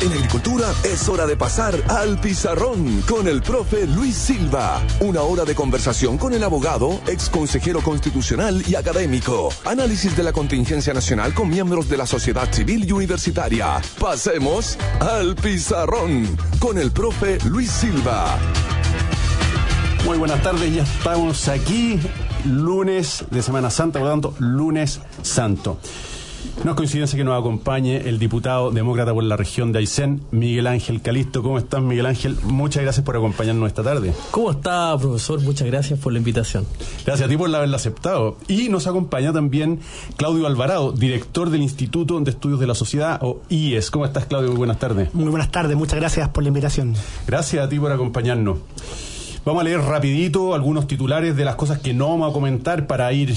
En agricultura es hora de pasar al pizarrón con el profe Luis Silva. Una hora de conversación con el abogado, ex consejero constitucional y académico. Análisis de la contingencia nacional con miembros de la sociedad civil y universitaria. Pasemos al pizarrón con el profe Luis Silva. Muy buenas tardes, ya estamos aquí, lunes de Semana Santa, por lo tanto, lunes santo. No es coincidencia que nos acompañe el diputado demócrata por la región de Aysén, Miguel Ángel Calisto. ¿Cómo estás, Miguel Ángel? Muchas gracias por acompañarnos esta tarde. ¿Cómo está, profesor? Muchas gracias por la invitación. Gracias a ti por haberla aceptado. Y nos acompaña también Claudio Alvarado, director del Instituto de Estudios de la Sociedad, o IES. ¿Cómo estás, Claudio? Muy buenas tardes. Muy buenas tardes, muchas gracias por la invitación. Gracias a ti por acompañarnos. Vamos a leer rapidito algunos titulares de las cosas que no vamos a comentar para ir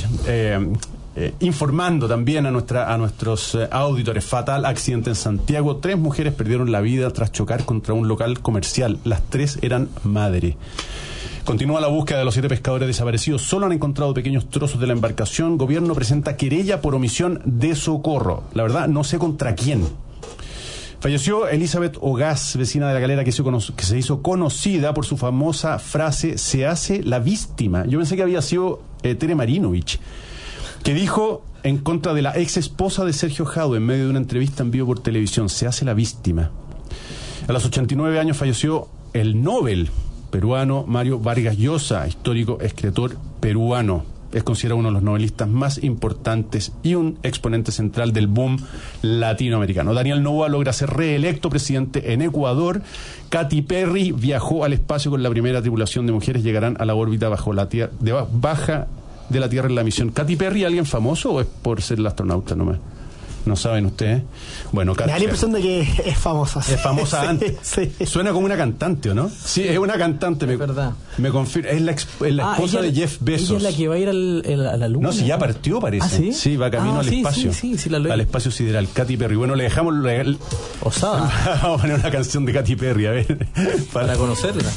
informando también a nuestros auditores. Fatal accidente en Santiago. 3 mujeres perdieron la vida tras chocar contra un local comercial. Las 3 eran madre. Continúa la búsqueda de los 7 pescadores desaparecidos. Solo han encontrado pequeños trozos de la embarcación. Gobierno presenta querella por omisión de socorro. La verdad, no sé contra quién. Falleció Elizabeth Ogaz, vecina de La Calera, que se hizo conocida por su famosa frase: se hace la víctima. Yo pensé que había sido Tere Marinovich, que dijo en contra de la ex esposa de Sergio Jadue en medio de una entrevista en vivo por televisión: se hace la víctima. A los 89 años falleció el Nobel peruano Mario Vargas Llosa, histórico escritor peruano. Es considerado uno de los novelistas más importantes y un exponente central del boom latinoamericano. Daniel Noboa logra ser reelecto presidente en Ecuador. Katy Perry viajó al espacio con la primera tripulación de mujeres. Llegarán a la órbita baja de la Tierra en la misión. ¿Katy Perry alguien famoso o es por ser la astronauta nomás? ¿No saben ustedes? Bueno, me da la impresión de que es famosa. Es famosa antes. Sí. Suena como una cantante, ¿o no? Sí, es una cantante. Es verdad. Me confirma. Es la esposa de Jeff Bezos. Ella es la que va a ir a la luna. No, si ya partió, parece. ¿Ah, sí? Sí, va camino al espacio. Sí, la leo. Al espacio sideral. Katy Perry. Bueno, le dejamos... Osada. Vamos a poner una canción de Katy Perry, a ver. Para conocerla.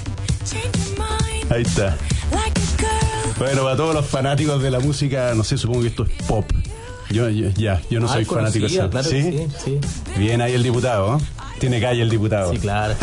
Ahí está. Bueno, para todos los fanáticos de la música, no sé, supongo que esto es pop. Yo no soy fanático de eso. Claro. ¿Sí? Bien ahí el diputado, ¿eh? Tiene calle el diputado. Sí, claro.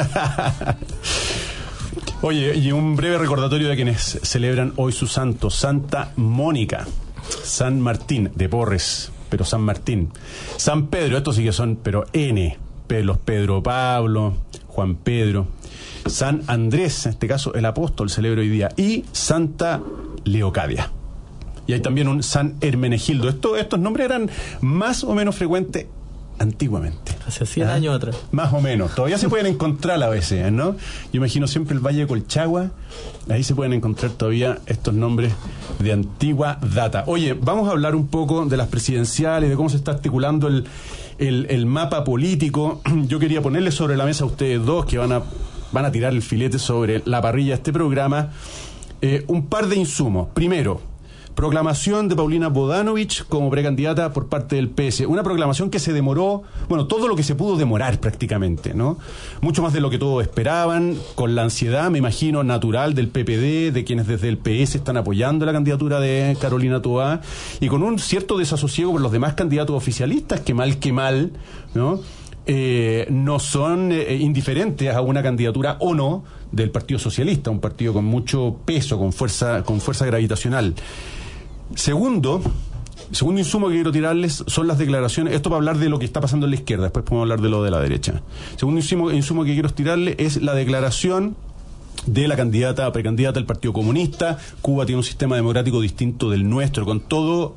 Oye, y un breve recordatorio de quienes celebran hoy su santo: Santa Mónica, San Martín de Porres, pero San Martín, San Pedro, estos sí que son, pero los Pedro Pablo, Juan Pedro, San Andrés, en este caso el apóstol, celebra hoy día, y Santa Leocadia. Y hay también un San Hermenegildo. Estos nombres eran más o menos frecuentes antiguamente. Hace 100 años atrás. Más o menos. Todavía se pueden encontrar a veces, ¿no? Yo imagino siempre el Valle de Colchagua. Ahí se pueden encontrar todavía estos nombres de antigua data. Oye, vamos a hablar un poco de las presidenciales, de cómo se está articulando el mapa político. Yo quería ponerle sobre la mesa a ustedes dos, que van a tirar el filete sobre la parrilla de este programa, un par de insumos. Primero, proclamación de Paulina Bodanovich como precandidata por parte del PS. Una proclamación que se demoró, todo lo que se pudo demorar prácticamente, ¿no? Mucho más de lo que todos esperaban, con la ansiedad, me imagino, natural del PPD, de quienes desde el PS están apoyando la candidatura de Carolina Toá, y con un cierto desasosiego por los demás candidatos oficialistas, que mal, ¿no? No son indiferentes a una candidatura o no del Partido Socialista, un partido con mucho peso, con fuerza gravitacional. Segundo insumo que quiero tirarles son las declaraciones. Esto para hablar de lo que está pasando en la izquierda, después podemos hablar de lo de la derecha. Segundo insumo que quiero tirarles es la declaración de la precandidata del Partido Comunista. Cuba tiene un sistema democrático distinto del nuestro, con todo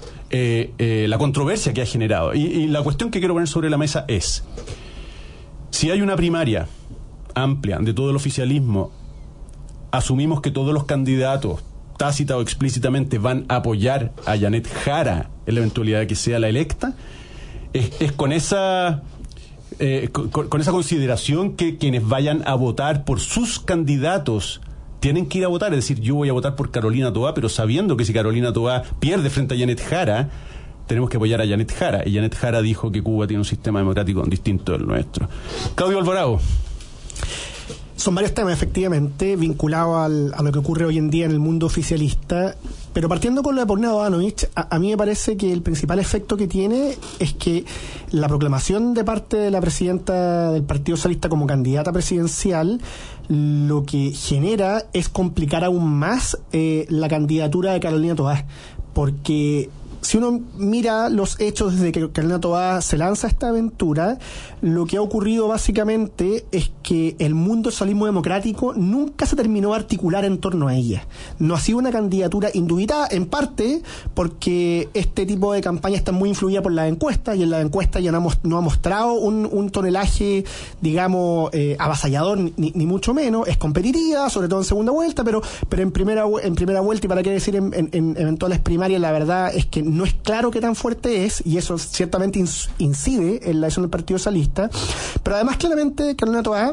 la controversia que ha generado. Y la cuestión que quiero poner sobre la mesa es: si hay una primaria amplia de todo el oficialismo, asumimos que todos los candidatos, tácita o explícitamente, van a apoyar a Janet Jara en la eventualidad de que sea la electa. Es con esa consideración que quienes vayan a votar por sus candidatos tienen que ir a votar. Es decir, yo voy a votar por Carolina Toá, pero sabiendo que si Carolina Toá pierde frente a Janet Jara, tenemos que apoyar a Janet Jara. Y Janet Jara dijo que Cuba tiene un sistema democrático distinto del nuestro. Claudio Alvarado. Son varios temas, efectivamente, vinculados a lo que ocurre hoy en día en el mundo oficialista, Pero partiendo con lo de Paulina Bodanovich, a mí me parece que el principal efecto que tiene es que la proclamación de parte de la presidenta del Partido Socialista como candidata presidencial lo que genera es complicar aún más la candidatura de Carolina Toá, porque si uno mira los hechos desde que Carolina Toá se lanza a esta aventura, lo que ha ocurrido básicamente es que el mundo del socialismo democrático nunca se terminó de articular en torno a ella. No ha sido una candidatura indubitada, en parte porque este tipo de campaña está muy influida por las encuestas, y en las encuestas ya no ha mostrado un tonelaje, digamos, avasallador, ni mucho menos. Es competitiva, sobre todo en segunda vuelta, pero en primera vuelta, y para qué decir en eventuales primarias, la verdad es que no es claro qué tan fuerte es, y eso ciertamente incide en la elección del Partido Socialista. Pero además, claramente, Carolina Toá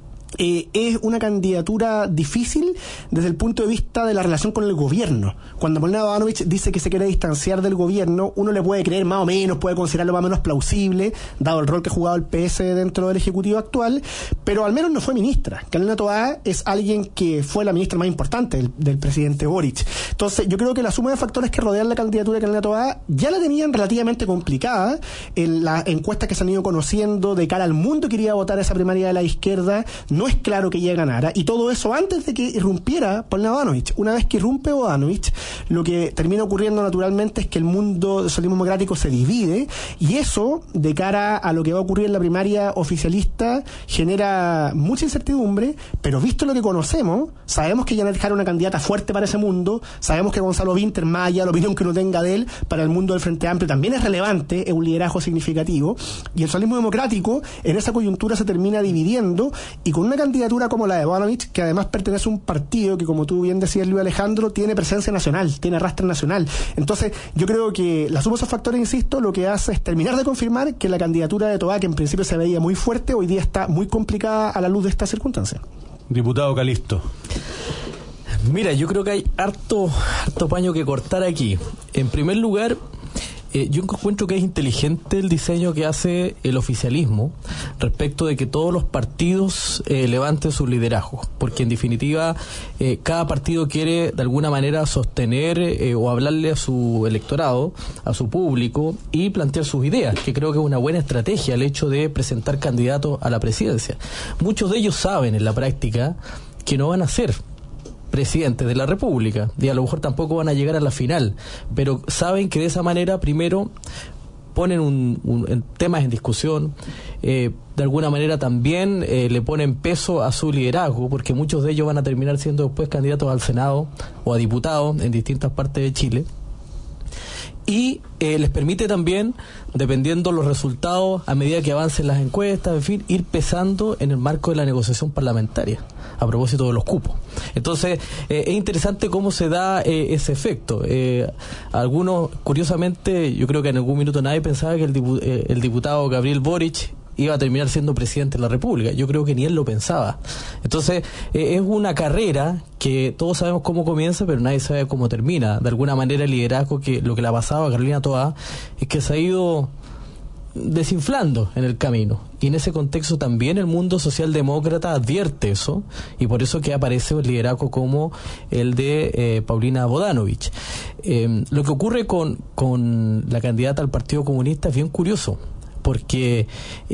es una candidatura difícil desde el punto de vista de la relación con el gobierno. Cuando Paulina Bodanovich dice que se quiere distanciar del gobierno, uno le puede creer más o menos, puede considerarlo más o menos plausible, dado el rol que ha jugado el PS dentro del Ejecutivo actual, pero al menos no fue ministra. Carolina Toá es alguien que fue la ministra más importante del presidente Boric. Entonces, yo creo que la suma de factores que rodean la candidatura de Carolina Toá ya la tenían relativamente complicada en las encuestas que se han ido conociendo de cara al mundo que iría a votar esa primaria de la izquierda. No es claro que ella ganara, y todo eso antes de que irrumpiera Paulina Bodanovich. Una vez que irrumpe Bodanovich, lo que termina ocurriendo naturalmente es que el mundo del socialismo democrático se divide, y eso, de cara a lo que va a ocurrir en la primaria oficialista, genera mucha incertidumbre. Pero visto lo que conocemos, sabemos que Janet Jara es una candidata fuerte para ese mundo, sabemos que Gonzalo Vinter, más allá de la opinión que uno tenga de él, para el mundo del Frente Amplio también es relevante, es un liderazgo significativo, y el socialismo democrático en esa coyuntura se termina dividiendo, y con una candidatura como la de Bodanovich, que además pertenece a un partido que, como tú bien decías, Luis Alejandro, tiene presencia nacional, tiene arrastre nacional. Entonces, yo creo que la suma de esos factores, insisto, lo que hace es terminar de confirmar que la candidatura de Toá, que en principio se veía muy fuerte, hoy día está muy complicada a la luz de estas circunstancias. Diputado Calisto. Mira, yo creo que hay harto paño que cortar aquí. En primer lugar, yo encuentro que es inteligente el diseño que hace el oficialismo respecto de que todos los partidos levanten su liderazgo, porque en definitiva cada partido quiere de alguna manera sostener o hablarle a su electorado, a su público, y plantear sus ideas, que creo que es una buena estrategia el hecho de presentar candidatos a la presidencia. Muchos de ellos saben en la práctica que no van a ser presidentes de la República, y a lo mejor tampoco van a llegar a la final, pero saben que de esa manera primero ponen temas en discusión, de alguna manera también le ponen peso a su liderazgo, porque muchos de ellos van a terminar siendo después candidatos al Senado o a diputados en distintas partes de Chile. Y les permite también, dependiendo los resultados, a medida que avancen las encuestas, en fin, ir pesando en el marco de la negociación parlamentaria, a propósito de los cupos. Entonces, es interesante cómo se da ese efecto. Algunos, curiosamente, yo creo que en algún minuto nadie pensaba que el diputado Gabriel Boric iba a terminar siendo presidente de la República. Yo creo que ni él lo pensaba. Entonces, es una carrera que todos sabemos cómo comienza, pero nadie sabe cómo termina. De alguna manera, el liderazgo, que lo que le ha pasado a Carolina Toá es que se ha ido desinflando en el camino, y en ese contexto también el mundo socialdemócrata advierte eso, y por eso que aparece un liderazgo como el de Paulina Bodanovich. Lo que ocurre con la candidata al Partido Comunista es bien curioso, porque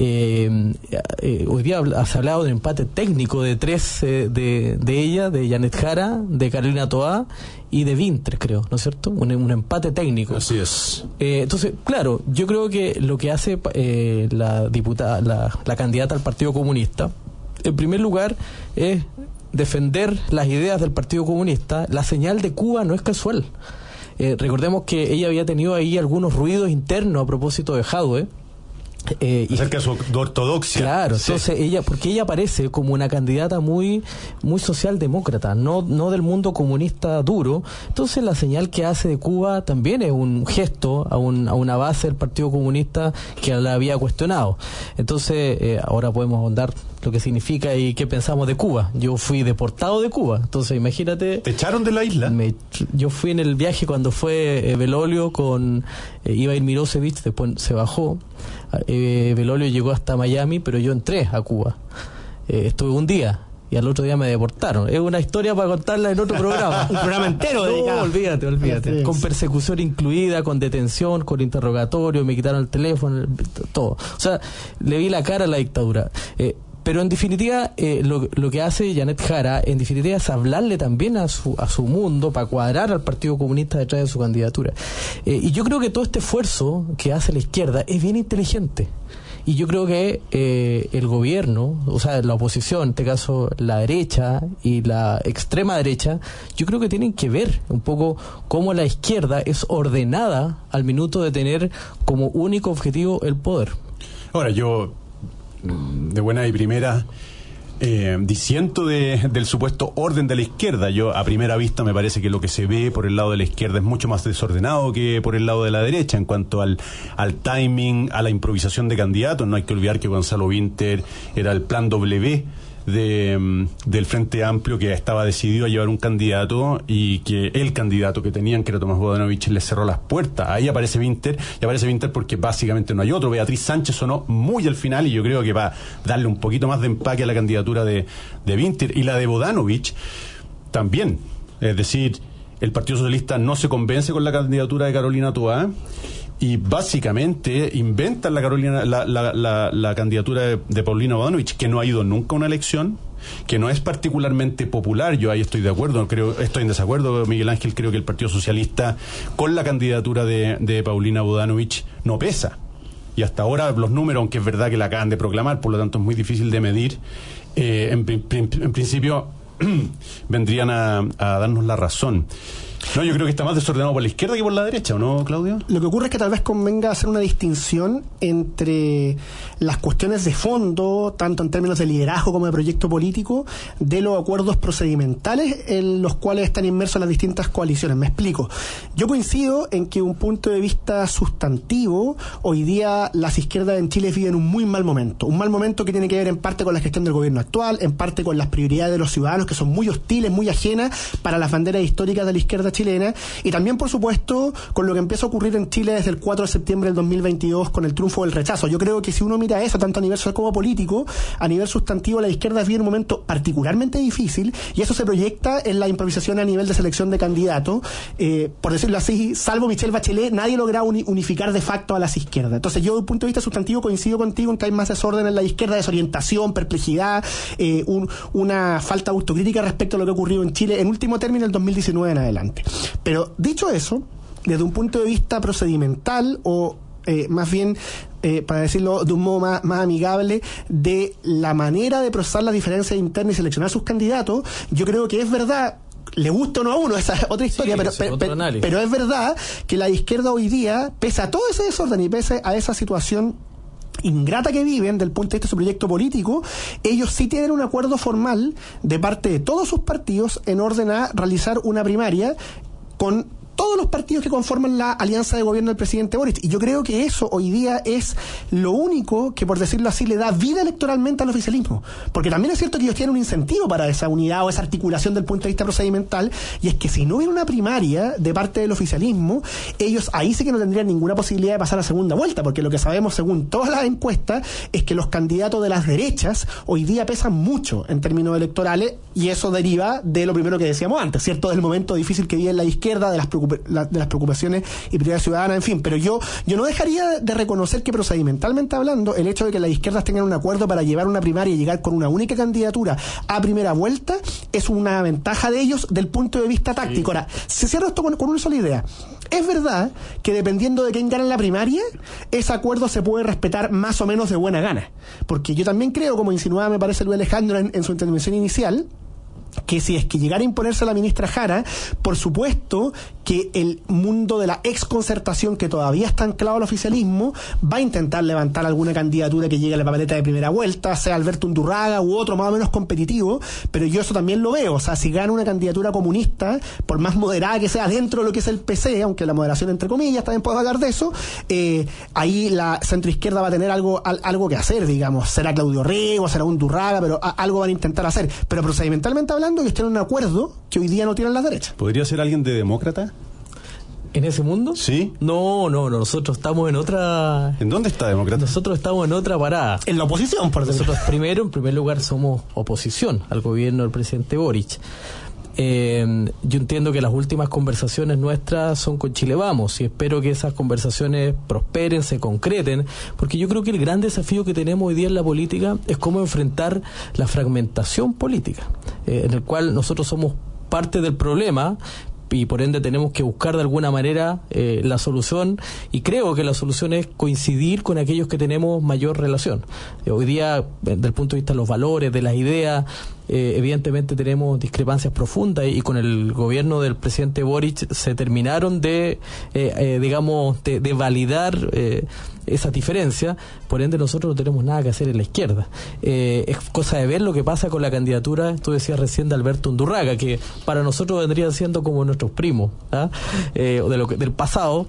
hoy día se ha hablado de un empate técnico de tres, de ella, de Janet Jara, de Carolina Toá y de Vinter, creo, ¿no es cierto? Un empate técnico. Así es. Entonces, claro, yo creo que lo que hace la candidata al Partido Comunista, en primer lugar, es defender las ideas del Partido Comunista. La señal de Cuba no es casual. Recordemos que ella había tenido ahí algunos ruidos internos a propósito de Jadwe, acerca de su ortodoxia. Claro, sí. Entonces porque ella aparece como una candidata muy socialdemócrata, no del mundo comunista duro. Entonces la señal que hace de Cuba también es un gesto a una base del Partido Comunista que la había cuestionado. Entonces ahora podemos ahondar lo que significa y qué pensamos de Cuba. Yo fui deportado de Cuba, entonces imagínate. ¿Te echaron de la isla? Yo fui en el viaje cuando fue Belolio con Ivair Mirosevic, después se bajó. Belolio llegó hasta Miami, pero yo entré a Cuba. Estuve un día y al otro día me deportaron. Es una historia para contarla en otro programa. Un programa entero dedicado. No, olvídate. Con persecución incluida, con detención, con interrogatorio, me quitaron el teléfono, todo. O sea, le vi la cara a la dictadura. Pero en definitiva, lo que hace Janet Jara, en definitiva, es hablarle también a su mundo para cuadrar al Partido Comunista detrás de su candidatura. Y yo creo que todo este esfuerzo que hace la izquierda es bien inteligente. Y yo creo que el gobierno, o sea, la oposición, en este caso la derecha y la extrema derecha, yo creo que tienen que ver un poco cómo la izquierda es ordenada al minuto de tener como único objetivo el poder. Ahora, yo, de buena y primera, disiento del supuesto orden de la izquierda. Yo, a primera vista, me parece que lo que se ve por el lado de la izquierda es mucho más desordenado que por el lado de la derecha en cuanto al timing, a la improvisación de candidatos. No hay que olvidar que Gonzalo Vinter era el plan W del Frente Amplio, que estaba decidido a llevar un candidato, y que el candidato que tenían, que era Tomás Bodanovich, les cerró las puertas. Ahí aparece Vinter, y aparece Vinter porque básicamente no hay otro. Beatriz Sánchez sonó muy al final, y yo creo que va a darle un poquito más de empaque a la candidatura de Vinter. Y la de Bodanovich también. Es decir, el Partido Socialista no se convence con la candidatura de Carolina Toá, y básicamente inventan la candidatura de Paulina Bodanovich, que no ha ido nunca a una elección, que no es particularmente popular. Yo ahí estoy de acuerdo, estoy en desacuerdo, Miguel Ángel. Creo que el Partido Socialista con la candidatura de Paulina Bodanovich no pesa, y hasta ahora los números, aunque es verdad que la acaban de proclamar, por lo tanto es muy difícil de medir, en principio vendrían a darnos la razón. No, yo creo que está más desordenado por la izquierda que por la derecha, ¿o no, Claudio? Lo que ocurre es que tal vez convenga hacer una distinción entre las cuestiones de fondo, tanto en términos de liderazgo como de proyecto político, de los acuerdos procedimentales en los cuales están inmersos las distintas coaliciones. Me explico. Yo coincido en que un punto de vista sustantivo, hoy día las izquierdas en Chile viven un muy mal momento. Un mal momento que tiene que ver en parte con la gestión del gobierno actual, en parte con las prioridades de los ciudadanos, que son muy hostiles, muy ajenas para las banderas históricas de la izquierda chilena, y también, por supuesto, con lo que empieza a ocurrir en Chile desde el 4 de septiembre del 2022 con el triunfo del rechazo. Yo creo que si uno mira eso, tanto a nivel social como político, a nivel sustantivo, la izquierda vive un momento particularmente difícil, y eso se proyecta en la improvisación a nivel de selección de candidatos. Por decirlo así, salvo Michelle Bachelet, nadie logra unificar de facto a las izquierdas. Entonces, yo, desde un punto de vista sustantivo, coincido contigo en que hay más desorden en la izquierda, desorientación, perplejidad, una falta de autocrítica respecto a lo que ha ocurrido en Chile en último término el 2019 en adelante. Pero dicho eso, desde un punto de vista procedimental, o más bien, para decirlo de un modo más amigable, de la manera de procesar las diferencias internas y seleccionar sus candidatos, yo creo que es verdad, le gusta o no a uno, esa es otra historia, sí, pero es verdad que la izquierda hoy día, pese a todo ese desorden y pese a esa situación ingrata que viven del punto de vista de su proyecto político, ellos sí tienen un acuerdo formal de parte de todos sus partidos en orden a realizar una primaria con todos los partidos que conforman la alianza de gobierno del presidente Boric. Y yo creo que eso hoy día es lo único que, por decirlo así, le da vida electoralmente al oficialismo. Porque también es cierto que ellos tienen un incentivo para esa unidad o esa articulación del punto de vista procedimental, y es que si no hubiera una primaria de parte del oficialismo, ellos ahí sí que no tendrían ninguna posibilidad de pasar a segunda vuelta, porque lo que sabemos según todas las encuestas es que los candidatos de las derechas hoy día pesan mucho en términos electorales, y eso deriva de lo primero que decíamos antes, ¿cierto? Del momento difícil que vive la izquierda, de las preocupaciones y prioridades ciudadanas, en fin. Pero yo no dejaría de reconocer que procedimentalmente hablando, el hecho de que las izquierdas tengan un acuerdo para llevar una primaria y llegar con una única candidatura a primera vuelta es una ventaja de ellos del punto de vista táctico. Ahora, se cierra esto con una sola idea. Es verdad que dependiendo de quién gana en la primaria, ese acuerdo se puede respetar más o menos de buena gana. Porque yo también creo, como insinuaba me parece Luis Alejandro en su intervención inicial, que si es que llegara a imponerse a la ministra Jara, por supuesto que el mundo de la exconcertación, que todavía está anclado al oficialismo, va a intentar levantar alguna candidatura que llegue a la papeleta de primera vuelta, sea Alberto Undurraga u otro más o menos competitivo, pero yo eso también lo veo. O sea, si gana una candidatura comunista, por más moderada que sea dentro de lo que es el PC, aunque la moderación entre comillas, también puedo hablar de eso, ahí la centroizquierda va a tener algo que hacer, digamos. Será Claudio Rego, será Undurraga, pero algo van a intentar hacer. Pero procedimentalmente hablando, ellos tienen un acuerdo que hoy día no tienen las derechas. ¿Podría ser alguien de demócrata? ¿En ese mundo? Sí. No, nosotros estamos en otra... ¿En dónde está Demócrata? Nosotros estamos en otra parada. En la oposición, por decirlo. Nosotros en primer lugar, somos oposición al gobierno del presidente Boric. Yo entiendo que las últimas conversaciones nuestras son con Chile Vamos y espero que esas conversaciones prosperen, se concreten, porque yo creo que el gran desafío que tenemos hoy día en la política es cómo enfrentar la fragmentación política, en el cual nosotros somos parte del problema y por ende tenemos que buscar de alguna manera la solución, y creo que la solución es coincidir con aquellos que tenemos mayor relación. Hoy día, desde el punto de vista de los valores, de las ideas, evidentemente tenemos discrepancias profundas, y con el gobierno del presidente Boric se terminaron de validar esa diferencia. Por ende nosotros no tenemos nada que hacer en la izquierda. Es cosa de ver lo que pasa con la candidatura, tú decías recién, de Alberto Undurraga, que para nosotros vendrían siendo como nuestros primos, del pasado.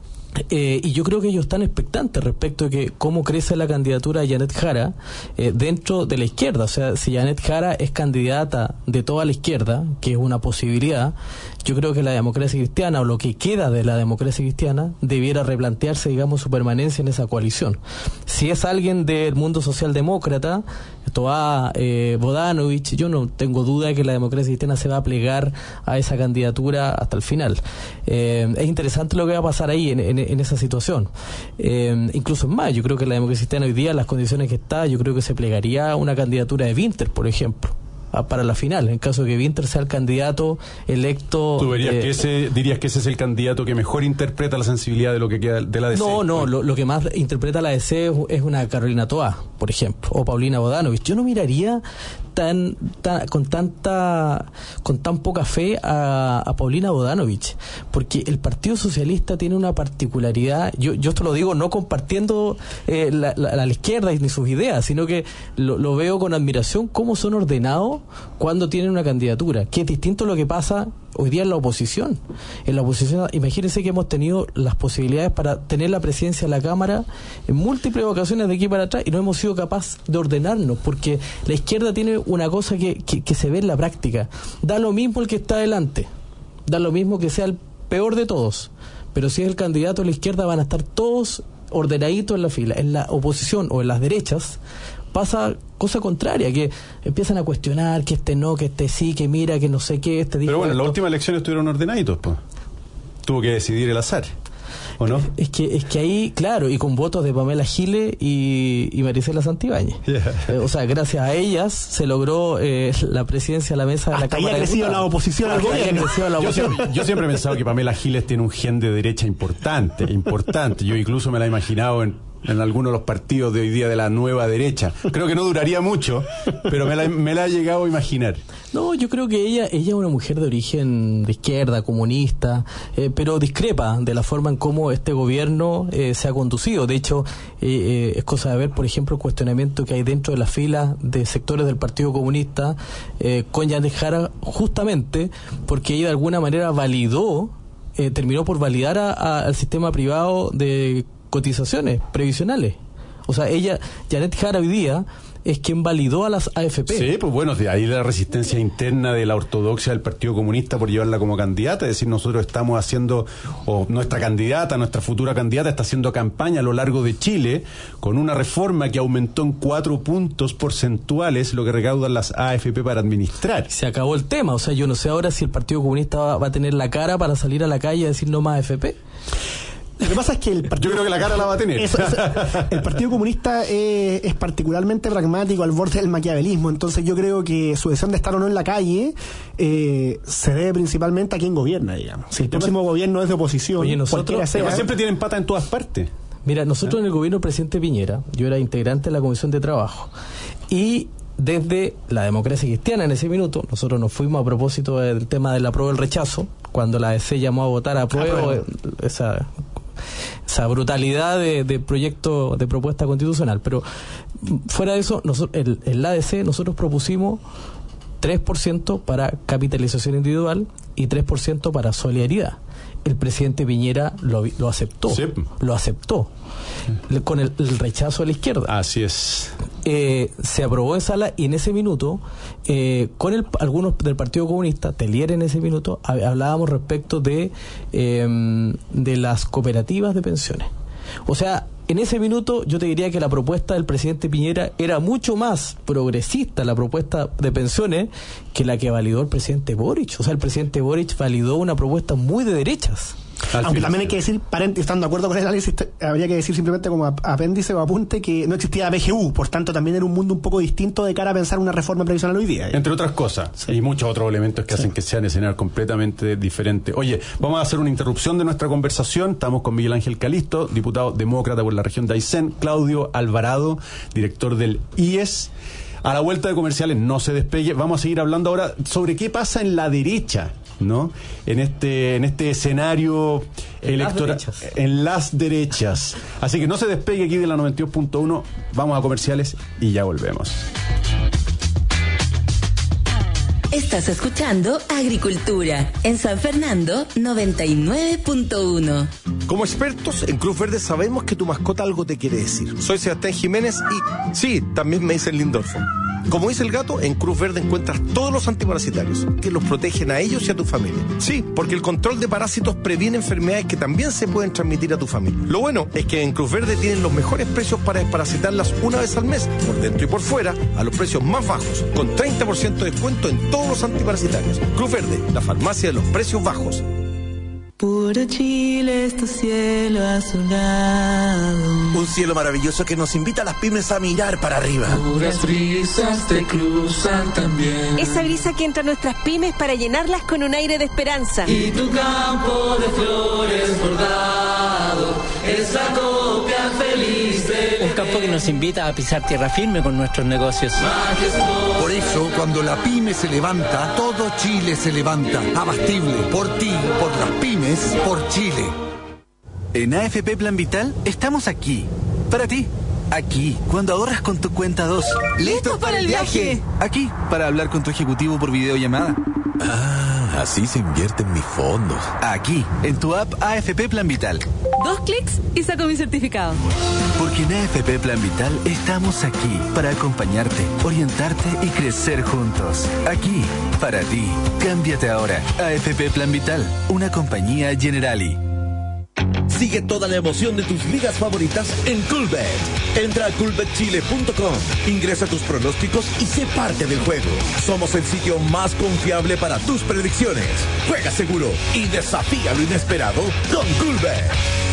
Y yo creo que ellos están expectantes respecto de que cómo crece la candidatura de Janet Jara dentro de la izquierda. O sea, si Janet Jara es candidata de toda la izquierda, que es una posibilidad, yo creo que la democracia cristiana, o lo que queda de la democracia cristiana, debiera replantearse, digamos, su permanencia en esa coalición. Si es alguien del mundo socialdemócrata, Toá, Bodanovich, yo no tengo duda de que la democracia cristiana se va a plegar a esa candidatura hasta el final. Es interesante lo que va a pasar ahí en esa situación. Incluso es más, yo creo que la democracia cristiana hoy día, en las condiciones que está, yo creo que se plegaría a una candidatura de Winter, por ejemplo, para la final, en caso de que Winter sea el candidato electo. ¿Tú dirías que ese es el candidato que mejor interpreta la sensibilidad de lo que queda de la DC? No, lo que más interpreta la DC es una Carolina Toá, por ejemplo, o Paulina Bodanovich. Yo no miraría con tan poca fe a Paulina Bodanovich, porque el Partido Socialista tiene una particularidad. Yo esto lo digo no compartiendo la izquierda ni sus ideas, sino que lo veo con admiración cómo son ordenados cuando tienen una candidatura, que es distinto a lo que pasa hoy día en la oposición. En la oposición, imagínense que hemos tenido las posibilidades para tener la presidencia de la Cámara en múltiples ocasiones de aquí para atrás y no hemos sido capaces de ordenarnos, porque la izquierda tiene una cosa que se ve en la práctica. Da lo mismo el que está adelante, da lo mismo que sea el peor de todos, pero si es el candidato de la izquierda van a estar todos ordenaditos en la fila. En la oposición o en las derechas pasa cosa contraria, que empiezan a cuestionar que este no, que este sí, que mira, que no sé qué, este dijo. Pero bueno, en esto. la última elección estuvieron ordenaditos, pues. Tuvo que decidir el azar, ¿o no? Es que ahí, claro, y con votos de Pamela Giles y Marisela Santibáñez. Yeah. O sea, gracias a ellas se logró la presidencia de la mesa de la Cámara de Diputados. Hasta ahí ha crecido la oposición al gobierno. Yo siempre he pensado que Pamela Giles tiene un gen de derecha importante. Yo incluso me la he imaginado en algunos de los partidos de hoy día de la nueva derecha. Creo que no duraría mucho, pero me la he llegado a imaginar. No, yo creo que ella es una mujer de origen de izquierda, comunista, pero discrepa de la forma en cómo este gobierno se ha conducido. De hecho, es cosa de ver, por ejemplo, el cuestionamiento que hay dentro de las filas de sectores del Partido Comunista con Janet Jara, justamente porque ella de alguna manera terminó por validar al sistema privado de cotizaciones previsionales. O sea, Janet Jara hoy día es quien validó a las AFP. Sí, pues bueno, de ahí la resistencia interna de la ortodoxia del Partido Comunista por llevarla como candidata. Es decir, nosotros estamos haciendo, o nuestra futura candidata está haciendo campaña a lo largo de Chile con una reforma que aumentó en 4 puntos porcentuales lo que recaudan las AFP para administrar. Se acabó el tema. O sea, yo no sé ahora si el Partido Comunista va a tener la cara para salir a la calle a decir no más AFP. Lo que pasa es que yo creo que la cara la va a tener. El Partido Comunista es particularmente pragmático, al borde del maquiavelismo. Entonces yo creo que su decisión de estar o no en la calle se debe principalmente a quien gobierna, digamos. Si el próximo gobierno es de oposición, oye, nosotros siempre tienen pata en todas partes. Mira, nosotros en el gobierno del presidente Piñera, yo era integrante de la Comisión de Trabajo, y desde la democracia cristiana en ese minuto, nosotros nos fuimos a propósito del tema del apruebo y el rechazo, cuando la DC llamó a votar a apruebo esa brutalidad de proyecto de propuesta constitucional. Pero fuera de eso, en la ADC nosotros propusimos 3% para capitalización individual y 3% para solidaridad. El presidente Piñera lo aceptó. Sí. Lo aceptó con el rechazo de la izquierda. Así es. se aprobó en sala y en ese minuto, con algunos del Partido Comunista, Telier en ese minuto, hablábamos respecto de las cooperativas de pensiones. O sea, en ese minuto yo te diría que la propuesta del presidente Piñera era mucho más progresista, la propuesta de pensiones, que la que validó el presidente Boric. O sea, el presidente Boric validó una propuesta muy de derechas. Aunque también hay que decir, estando de acuerdo con el análisis, habría que decir simplemente como apéndice o apunte que no existía la PGU, por tanto también era un mundo un poco distinto de cara a pensar una reforma previsional hoy día. Entre otras cosas, y muchos otros elementos que hacen que sea un escenario completamente diferente. Oye, vamos a hacer una interrupción de nuestra conversación. Estamos con Miguel Ángel Calisto, diputado demócrata por la región de Aysén, Claudio Alvarado, director del IES. A la vuelta de comerciales, no se despegue. Vamos a seguir hablando ahora sobre qué pasa en la derecha, ¿no? En este escenario electoral, en las derechas. Así que no se despegue aquí de la 92.1. Vamos a comerciales y ya volvemos. Estás escuchando Agricultura en San Fernando 99.1. Como expertos en Cruz Verde sabemos que tu mascota algo te quiere decir. Soy Sebastián Jiménez y sí, también me dicen Lindorfo. Como dice el gato, en Cruz Verde encuentras todos los antiparasitarios que los protegen a ellos y a tu familia. Sí, porque el control de parásitos previene enfermedades que también se pueden transmitir a tu familia. Lo bueno es que en Cruz Verde tienen los mejores precios para desparasitarlas una vez al mes, por dentro y por fuera, a los precios más bajos, con 30% de descuento en todos los antiparasitarios. Cruz Verde, la farmacia de los precios bajos. Puro Chile es tu cielo azulado. Un cielo maravilloso que nos invita a las pymes a mirar para arriba. Puras brisas te cruzan también. Esa brisa que entra a nuestras pymes para llenarlas con un aire de esperanza. Y tu campo de flores bordado es la copia feliz de... Un campo que nos invita a pisar tierra firme con nuestros negocios. Por eso, cuando la pyme se levanta, todo Chile se levanta. Abastible, por ti, por las pymes, por Chile. En AFP Plan Vital estamos aquí, para ti. Aquí, cuando ahorras con tu cuenta 2. ¡Listos para el viaje! Aquí, para hablar con tu ejecutivo por videollamada. Ah, así se invierten mis fondos. Aquí, en tu app AFP Plan Vital. 2 clics y saco mi certificado. Porque en AFP Plan Vital estamos aquí para acompañarte, orientarte y crecer juntos. Aquí, para ti. Cámbiate ahora. AFP Plan Vital, una compañía Generali. Sigue toda la emoción de tus ligas favoritas en Coolbet. Entra a coolbetchile.com, ingresa tus pronósticos y sé parte del juego. Somos el sitio más confiable para tus predicciones. Juega seguro y desafía lo inesperado con Coolbet.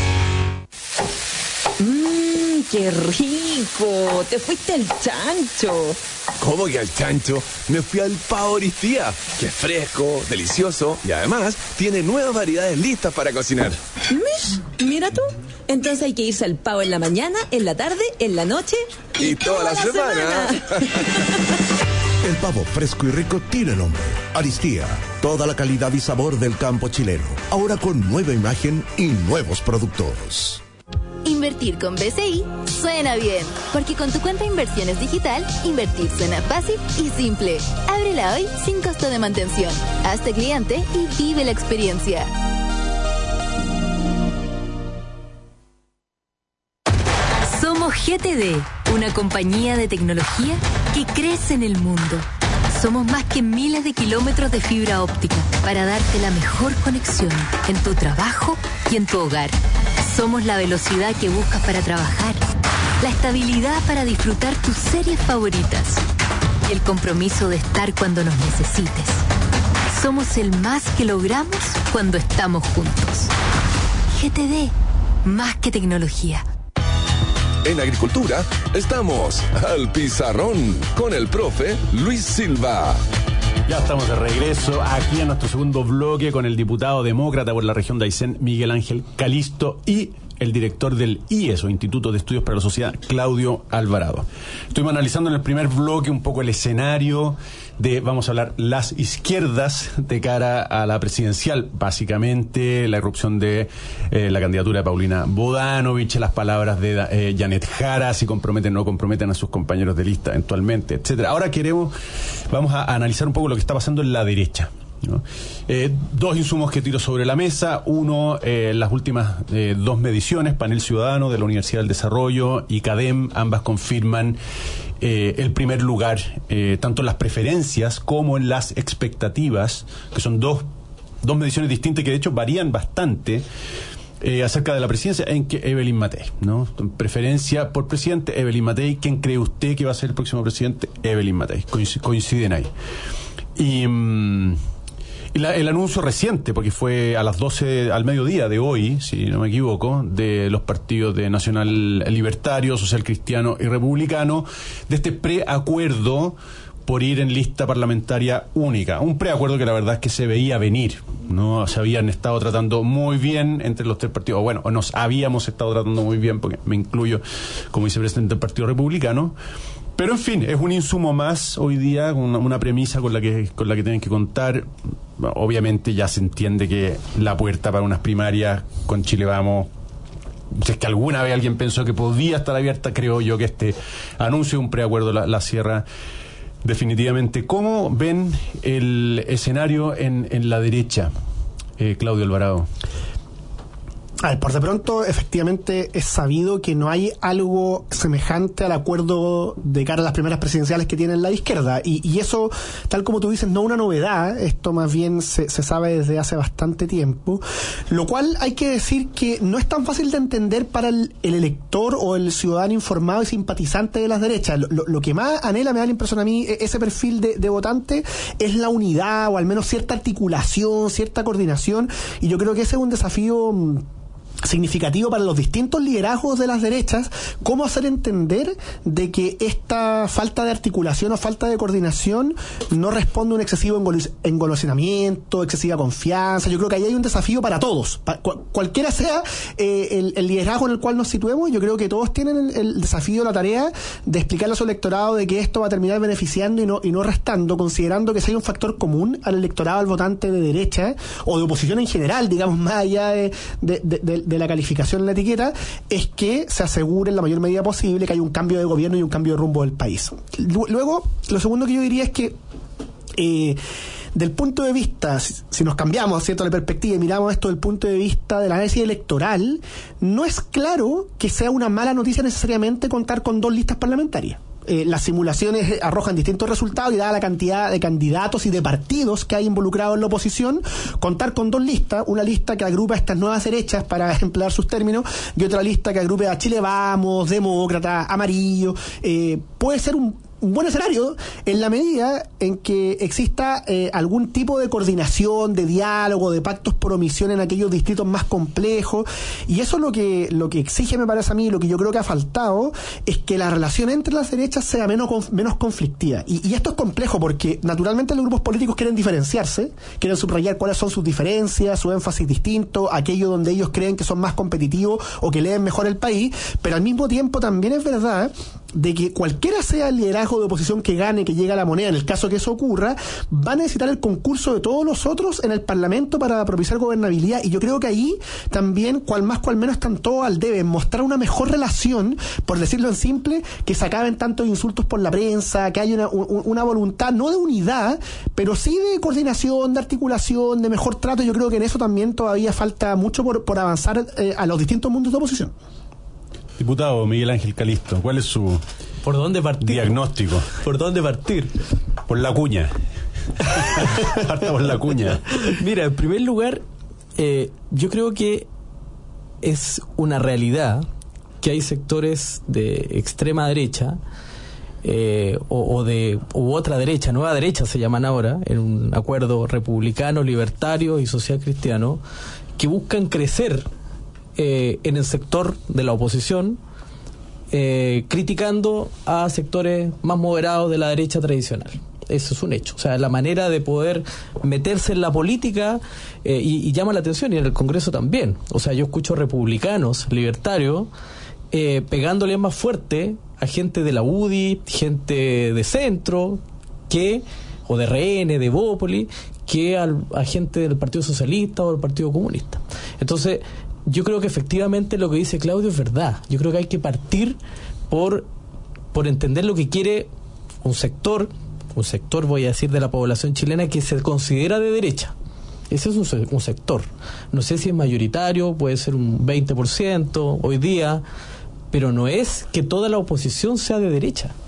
¡Qué rico! ¡Te fuiste al chancho! ¿Cómo que al chancho? Me fui al Pavo Oristía, que es fresco, delicioso y además tiene nuevas variedades listas para cocinar. Mira tú. Entonces hay que irse al Pavo en la mañana, en la tarde, en la noche y toda la semana. El pavo fresco y rico tiene nombre. Aristía. Toda la calidad y sabor del campo chileno. Ahora con nueva imagen y nuevos productos. Invertir con BCI suena bien, porque con tu cuenta de inversiones digital, invertir suena fácil y simple. Ábrela hoy sin costo de mantención. Hazte cliente y vive la experiencia. Somos GTD, una compañía de tecnología que crece en el mundo. Somos más que miles de kilómetros de fibra óptica para darte la mejor conexión en tu trabajo y en tu hogar. Somos la velocidad que buscas para trabajar, la estabilidad para disfrutar tus series favoritas y el compromiso de estar cuando nos necesites. Somos el más que logramos cuando estamos juntos. GTD, más que tecnología. En Agricultura estamos al pizarrón con el profe Luis Silva. Ya estamos de regreso aquí en nuestro segundo bloque con el diputado demócrata por la región de Aysén, Miguel Ángel Calisto, y el director del IES, o Instituto de Estudios para la Sociedad, Claudio Alvarado. Estuvimos analizando en el primer bloque un poco el escenario de, vamos a hablar, las izquierdas de cara a la presidencial, básicamente la irrupción de la candidatura de Paulina Bodanovich, las palabras de Janet Jara, si comprometen o no comprometen a sus compañeros de lista eventualmente, etcétera. Ahora vamos a analizar un poco lo que está pasando en la derecha, ¿no? Dos insumos que tiro sobre la mesa. Uno, las últimas dos mediciones, Panel Ciudadano de la Universidad del Desarrollo y CADEM, ambas confirman el primer lugar, tanto en las preferencias como en las expectativas, que son dos mediciones distintas que de hecho varían bastante acerca de la presidencia, en que Evelyn Matei, ¿no? Preferencia por presidente, Evelyn Matei. ¿Quién cree usted que va a ser el próximo presidente? Evelyn Matei. Coinciden ahí. Y el anuncio reciente, porque fue a las 12 al mediodía de hoy, si no me equivoco, de los partidos de Nacional Libertario, Social Cristiano y Republicano, de este preacuerdo por ir en lista parlamentaria única. Un preacuerdo que la verdad es que se veía venir, ¿no? Se habían estado tratando muy bien entre los tres partidos, bueno, nos habíamos estado tratando muy bien, porque me incluyo como vicepresidente del Partido Republicano. Pero en fin, es un insumo más hoy día, una premisa con la que tienen que contar. Obviamente ya se entiende que la puerta para unas primarias con Chile Vamos, si es que alguna vez alguien pensó que podía estar abierta, creo yo que este anuncio de un preacuerdo la cierra definitivamente. ¿Cómo ven el escenario en la derecha, Claudio Alvarado? A ver, por de pronto, efectivamente, es sabido que no hay algo semejante al acuerdo de cara a las primeras presidenciales que tiene la izquierda. Y eso, tal como tú dices, no es una novedad. Esto más bien se sabe desde hace bastante tiempo. Lo cual hay que decir que no es tan fácil de entender para el elector o el ciudadano informado y simpatizante de las derechas. Lo que más anhela, me da la impresión a mí, ese perfil de votante, es la unidad o al menos cierta articulación, cierta coordinación. Y yo creo que ese es un desafío significativo para los distintos liderazgos de las derechas, cómo hacer entender de que esta falta de articulación o falta de coordinación no responde a un excesivo engolosinamiento, excesiva confianza. Yo creo que ahí hay un desafío para todos, cualquiera sea el liderazgo en el cual nos situemos. Yo creo que todos tienen el desafío, la tarea de explicarle a su electorado de que esto va a terminar beneficiando y no restando, considerando que si hay un factor común al electorado, al votante de derecha o de oposición en general, digamos, más allá de la calificación en la etiqueta, es que se asegure en la mayor medida posible que hay un cambio de gobierno y un cambio de rumbo del país. Luego, lo segundo que yo diría es que del punto de vista, si nos cambiamos, ¿cierto?, la perspectiva y miramos esto del punto de vista del análisis electoral, no es claro que sea una mala noticia necesariamente contar con 2 listas parlamentarias. Las simulaciones arrojan distintos resultados y dada la cantidad de candidatos y de partidos que hay involucrados en la oposición, contar con 2 listas, una lista que agrupa estas nuevas derechas, para emplear sus términos, y otra lista que agrupe a Chile Vamos, Demócrata, Amarillo, puede ser un buen escenario en la medida en que exista algún tipo de coordinación, de diálogo, de pactos por omisión en aquellos distritos más complejos. Y eso es lo que exige, me parece a mí, lo que yo creo que ha faltado, es que la relación entre las derechas sea menos conflictiva. Y esto es complejo porque naturalmente los grupos políticos quieren diferenciarse, quieren subrayar cuáles son sus diferencias, su énfasis distinto, aquello donde ellos creen que son más competitivos o que leen mejor el país, pero al mismo tiempo también es verdad de que cualquiera sea el liderazgo de oposición que gane, que llegue a la moneda, en el caso que eso ocurra, va a necesitar el concurso de todos los otros en el Parlamento para propiciar gobernabilidad. Y yo creo que ahí también, cual más cual menos, están todos al debe, mostrar una mejor relación, por decirlo en simple, que se acaben tantos insultos por la prensa, que haya una voluntad, no de unidad, pero sí de coordinación, de articulación, de mejor trato. Yo creo que en eso también todavía falta mucho por avanzar a los distintos mundos de oposición. Diputado Miguel Ángel Calisto, ¿cuál es su ¿por dónde partir? Diagnóstico? ¿Por dónde partir? Por la cuña. Parta por la cuña. Mira, en primer lugar, yo creo que es una realidad que hay sectores de extrema derecha u otra derecha, nueva derecha se llaman ahora, en un acuerdo republicano, libertario y social cristiano, que buscan crecer en el sector de la oposición, criticando a sectores más moderados de la derecha tradicional. Eso es un hecho. O sea, la manera de poder meterse en la política, y llama la atención, y en el Congreso también. O sea, yo escucho republicanos, libertarios, pegándole más fuerte a gente de la UDI, gente de centro, o de RN, de Bópoli, que a gente del Partido Socialista o del Partido Comunista. Entonces, yo creo que efectivamente lo que dice Claudio es verdad. Yo creo que hay que partir por entender lo que quiere un sector, voy a decir, de la población chilena que se considera de derecha. Ese es un sector. No sé si es mayoritario, puede ser un 20% hoy día, pero no es que toda la oposición sea de derecha.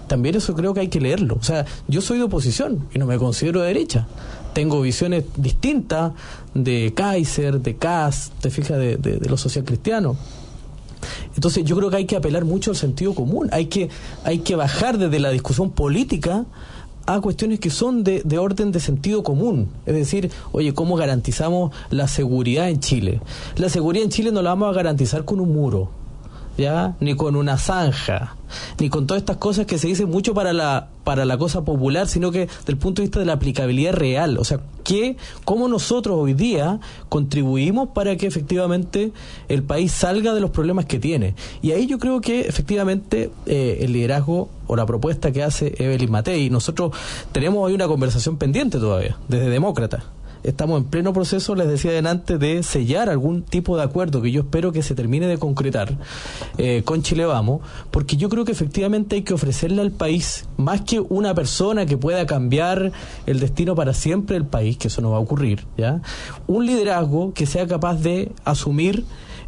también eso creo que hay que leerlo. O sea, yo soy de oposición y no me considero de derecha. Tengo visiones distintas de Kaiser, de Kass, te fijas, de los socialcristianos. Entonces yo creo que hay que apelar mucho al sentido común. Hay que bajar desde la discusión política a cuestiones que son de orden de sentido común. Es decir, oye, ¿cómo garantizamos la seguridad en Chile? La seguridad en Chile no la vamos a garantizar con un muro, ¿ya? Ni con una zanja, ni con todas estas cosas que se dicen mucho para la cosa popular, sino que desde el punto de vista de la aplicabilidad real. O sea, cómo nosotros hoy día contribuimos para que efectivamente el país salga de los problemas que tiene. Y ahí yo creo que efectivamente el liderazgo o la propuesta que hace Evelyn Matei, nosotros tenemos hoy una conversación pendiente todavía, desde Demócrata. Estamos en pleno proceso, les decía delante, de sellar algún tipo de acuerdo que yo espero que se termine de concretar con Chile Vamos, porque yo creo que efectivamente hay que ofrecerle al país, más que una persona que pueda cambiar el destino para siempre del país, que eso no va a ocurrir, ¿ya? Un liderazgo que sea capaz de asumir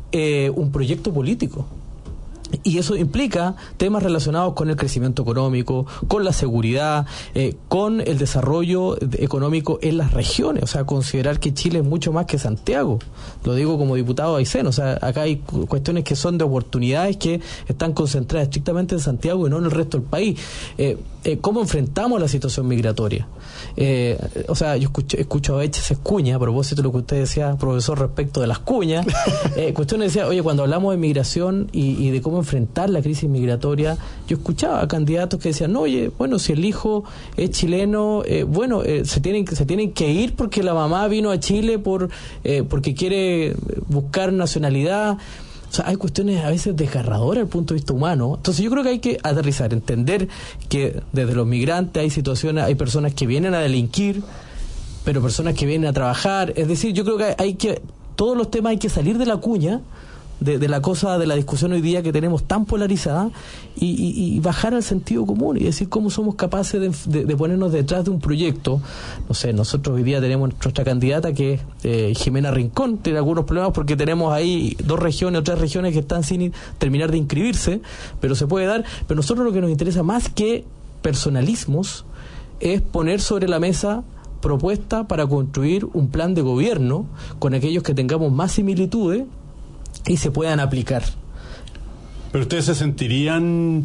un proyecto político. Y eso implica temas relacionados con el crecimiento económico, con la seguridad, con el desarrollo económico en las regiones. O sea, considerar que Chile es mucho más que Santiago. Lo digo como diputado de Aysén. O sea, acá hay cuestiones que son de oportunidades que están concentradas estrictamente en Santiago y no en el resto del país. ¿Cómo enfrentamos la situación migratoria? O sea, yo escucho a veces cuñas, a propósito de lo que usted decía, profesor, respecto de las cuñas. Cuestiones decía, oye, cuando hablamos de migración y de cómo enfrentar la crisis migratoria, yo escuchaba a candidatos que decían, no, oye, bueno, si el hijo es chileno, se tienen que ir porque la mamá vino a Chile porque quiere buscar nacionalidad. O sea, hay cuestiones a veces desgarradoras desde el punto de vista humano. Entonces yo creo que hay que aterrizar, entender que desde los migrantes hay situaciones, hay personas que vienen a delinquir, pero personas que vienen a trabajar. Es decir, yo creo que todos los temas hay que salir de la cuña, de la cosa, de la discusión hoy día que tenemos tan polarizada, y bajar al sentido común y decir cómo somos capaces de ponernos detrás de un proyecto. No sé, nosotros hoy día tenemos nuestra candidata que es Jimena Rincón, tiene algunos problemas porque tenemos ahí 2 regiones o 3 regiones que están sin terminar de inscribirse, pero se puede dar. Pero nosotros lo que nos interesa más que personalismos es poner sobre la mesa propuesta para construir un plan de gobierno con aquellos que tengamos más similitudes y se puedan aplicar. Pero ustedes se sentirían,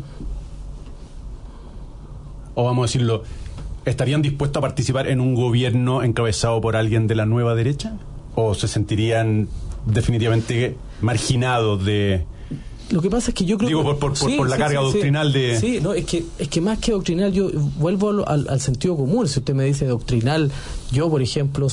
o vamos a decirlo, ¿estarían dispuestos a participar en un gobierno encabezado por alguien de la nueva derecha? ¿O se sentirían definitivamente marginados de...? Lo que pasa es que yo creo por la carga doctrinal de... Sí, no, es que más que doctrinal, yo vuelvo al sentido común. Si usted me dice doctrinal, yo, por ejemplo,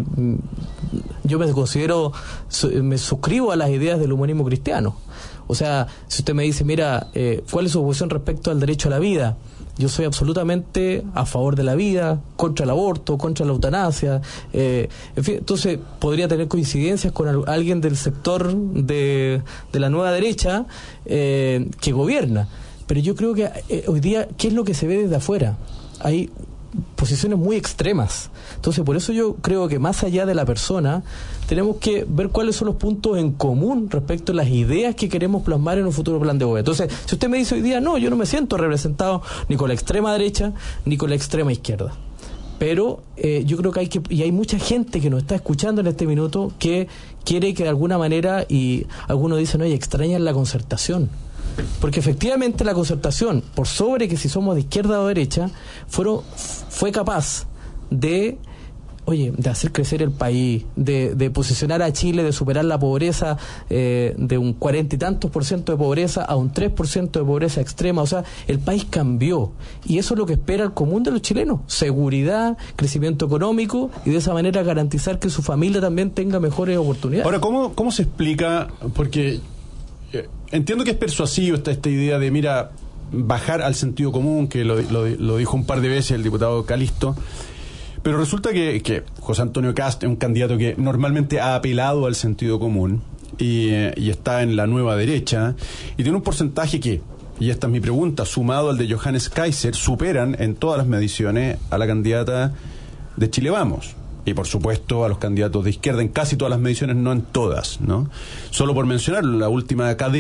yo me considero, me suscribo a las ideas del humanismo cristiano. O sea, si usted me dice, mira, ¿cuál es su posición respecto al derecho a la vida? Yo soy absolutamente a favor de la vida, contra el aborto, contra la eutanasia. En fin, entonces podría tener coincidencias con alguien del sector de la nueva derecha que gobierna. Pero yo creo que hoy día, ¿qué es lo que se ve desde afuera? Hay posiciones muy extremas. Entonces, por eso yo creo que más allá de la persona, tenemos que ver cuáles son los puntos en común respecto a las ideas que queremos plasmar en un futuro plan de gobierno. Entonces, si usted me dice hoy día, no, yo no me siento representado ni con la extrema derecha ni con la extrema izquierda. Pero yo creo que hay mucha gente que nos está escuchando en este minuto que quiere que de alguna manera, y algunos dicen, oye, extrañan la concertación. Porque efectivamente la concertación, por sobre que si somos de izquierda o derecha, fue capaz de hacer crecer el país, de posicionar a Chile, de superar la pobreza de un 40 y tantos % de pobreza a un 3% de pobreza extrema. O sea, el país cambió, y eso es lo que espera el común de los chilenos: seguridad, crecimiento económico, y de esa manera garantizar que su familia también tenga mejores oportunidades. Ahora, ¿cómo se explica? Porque entiendo que es persuasivo esta idea de, mira, bajar al sentido común, que lo dijo un par de veces el diputado Calisto, pero resulta que José Antonio Kast es un candidato que normalmente ha apelado al sentido común y está en la nueva derecha, y tiene un porcentaje que, y esta es mi pregunta, sumado al de Johannes Kaiser, superan en todas las mediciones a la candidata de Chile Vamos. Y por supuesto a los candidatos de izquierda en casi todas las mediciones, no en todas, ¿no? Solo por mencionar, la última de CADEM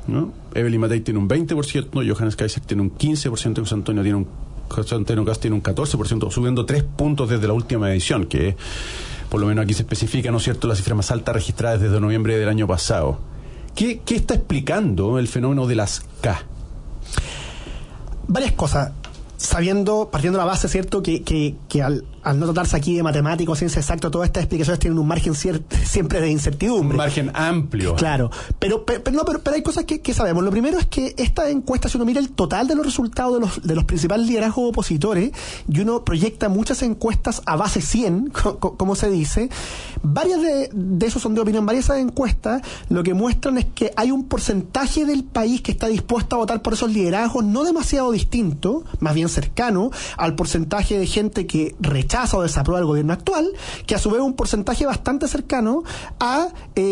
¿no? Evelyn Matei tiene un 20%, Johannes Kaiser tiene un 15%, José Antonio Cast tiene un 14%, subiendo 3 puntos desde la última edición, que por lo menos aquí se especifica, ¿no es cierto?, la cifra más alta registrada desde noviembre del año pasado. ¿Qué está explicando el fenómeno de las K? Varias cosas. Partiendo de la base, ¿cierto?, que al no tratarse aquí de matemáticos, ciencia exacta, todas estas explicaciones tienen un margen siempre de incertidumbre. Un margen amplio. Claro. Pero hay cosas que sabemos. Lo primero es que esta encuesta, si uno mira el total de los resultados de los principales liderazgos opositores, y uno proyecta muchas encuestas a base 100, como se dice, varias de esos son de opinión, varias de esas encuestas lo que muestran es que hay un porcentaje del país que está dispuesto a votar por esos liderazgos, no demasiado distinto, más bien cercano al porcentaje de gente que rechaza o desaprueba el gobierno actual, que a su vez un porcentaje bastante cercano a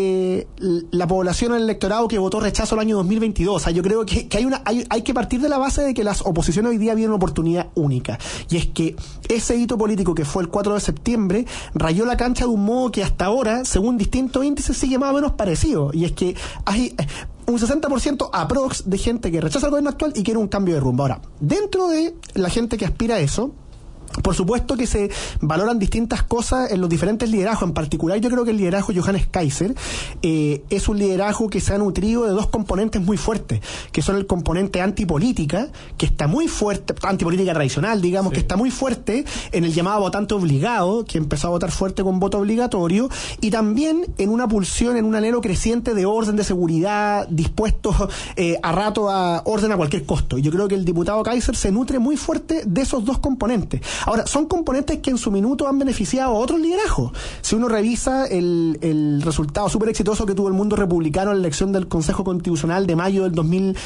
la población del electorado que votó rechazo el año 2022. O sea, yo creo que hay que partir de la base de que las oposiciones hoy día vienen una oportunidad única, y es que ese hito político que fue el 4 de septiembre rayó la cancha de un modo que hasta ahora, según distintos índices, sigue más o menos parecido, y es que hay un 60% aprox de gente que rechaza el gobierno actual y quiere un cambio de rumbo. Ahora, dentro de la gente que aspira a eso, por supuesto que se valoran distintas cosas en los diferentes liderazgos. En particular, yo creo que el liderazgo de Johannes Kaiser es un liderazgo que se ha nutrido de dos componentes muy fuertes, que son el componente antipolítica, que está muy fuerte, antipolítica tradicional, digamos, sí, que está muy fuerte en el llamado votante obligado, que empezó a votar fuerte con voto obligatorio, y también en una pulsión, en un anhelo creciente de orden, de seguridad, dispuestos a rato a orden a cualquier costo. Y yo creo que el diputado Kaiser se nutre muy fuerte de esos dos componentes. Ahora, son componentes que en su minuto han beneficiado a otros liderazgos. Si uno revisa el resultado súper exitoso que tuvo el mundo republicano en la elección del Consejo Constitucional de mayo del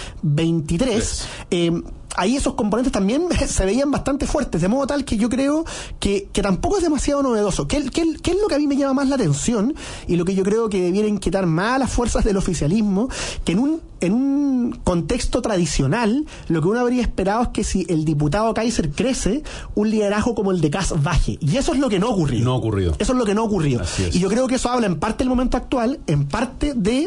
2023, ahí esos componentes también se veían bastante fuertes, de modo tal que yo creo que tampoco es demasiado novedoso. ¿Qué es lo que a mí me llama más la atención y lo que yo creo que debiera inquietar más a las fuerzas del oficialismo? Que en un contexto tradicional, lo que uno habría esperado es que si el diputado Kaiser crece, un liderazgo como el de Kast baje. Y eso es lo que no ha ocurrido. No ha ocurrido. Eso es lo que no ha ocurrido. Y yo creo que eso habla en parte del momento actual, en parte de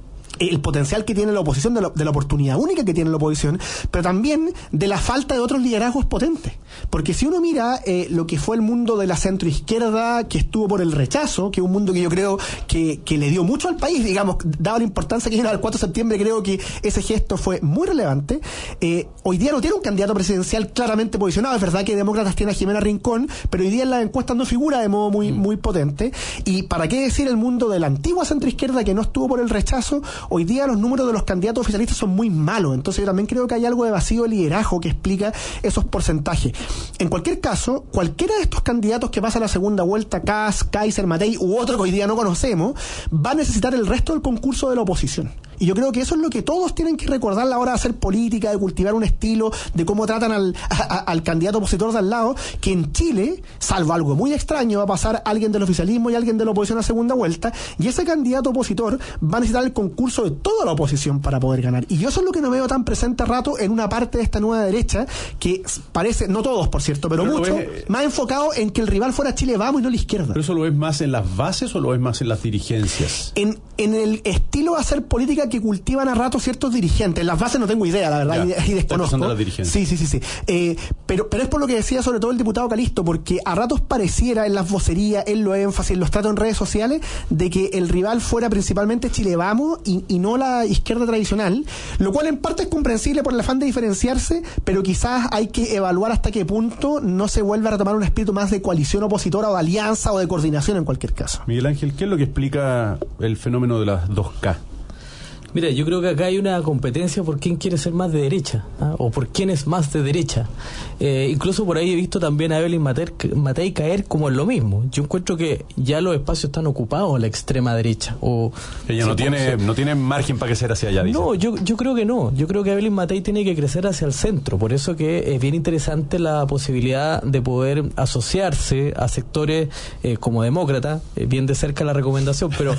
el potencial que tiene la oposición, de la oportunidad única que tiene la oposición, pero también de la falta de otros liderazgos potentes. Porque si uno mira lo que fue el mundo de la centroizquierda que estuvo por el rechazo, que es un mundo que yo creo que le dio mucho al país, digamos, dado la importancia que tiene al 4 de septiembre, creo que ese gesto fue muy relevante. Hoy día no tiene un candidato presidencial claramente posicionado. Es verdad que Demócratas tiene a Jimena Rincón, pero hoy día en las encuestas no figura de modo muy potente. Y para qué decir el mundo de la antigua centroizquierda que no estuvo por el rechazo, hoy día los números de los candidatos oficialistas son muy malos. Entonces yo también creo que hay algo de vacío de liderazgo que explica esos porcentajes. En cualquier caso, cualquiera de estos candidatos que pasa a la segunda vuelta, Kast, Kaiser, Matei u otro que hoy día no conocemos, va a necesitar el resto del concurso de la oposición. Y yo creo que eso es lo que todos tienen que recordar a la hora de hacer política, de cultivar un estilo, de cómo tratan al candidato opositor de al lado, que en Chile, salvo algo muy extraño, va a pasar alguien del oficialismo y alguien de la oposición a segunda vuelta, y ese candidato opositor va a necesitar el concurso de toda la oposición para poder ganar. Y yo eso es lo que no veo tan presente a rato en una parte de esta nueva derecha, que parece, no todos por cierto, pero mucho, más enfocado en que el rival fuera Chile Vamos y no la izquierda. ¿Pero eso lo ves más en las bases o lo ves más en las dirigencias? En el estilo de hacer política que cultivan a rato ciertos dirigentes. En las bases no tengo idea, la verdad, y desconozco. Sí. Pero es por lo que decía sobre todo el diputado Calisto, porque a ratos pareciera en las vocerías, en los énfasis, en los tratos en redes sociales, de que el rival fuera principalmente Chile Vamos y no la izquierda tradicional, lo cual en parte es comprensible por el afán de diferenciarse, pero quizás hay que evaluar hasta qué punto no se vuelve a retomar un espíritu más de coalición opositora o de alianza o de coordinación en cualquier caso. Miguel Ángel, ¿qué es lo que explica el fenómeno de las 2K? Mira, yo creo que acá hay una competencia por quién quiere ser más de derecha, o por quién es más de derecha. Incluso por ahí he visto también a Evelyn Matei caer como en lo mismo. Yo encuentro que ya los espacios están ocupados a la extrema derecha. Ella no tiene margen para crecer hacia allá, dice. No, yo creo que no. Yo creo que Evelyn Matei tiene que crecer hacia el centro. Por eso que es bien interesante la posibilidad de poder asociarse a sectores como demócrata, bien de cerca la recomendación, pero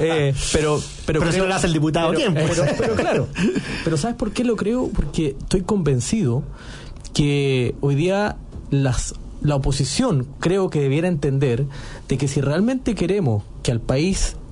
eso lo hace el diputado. Pero claro, pero ¿sabes por qué lo creo? Porque estoy convencido que hoy día la oposición creo que debiera entender de que si realmente queremos que al país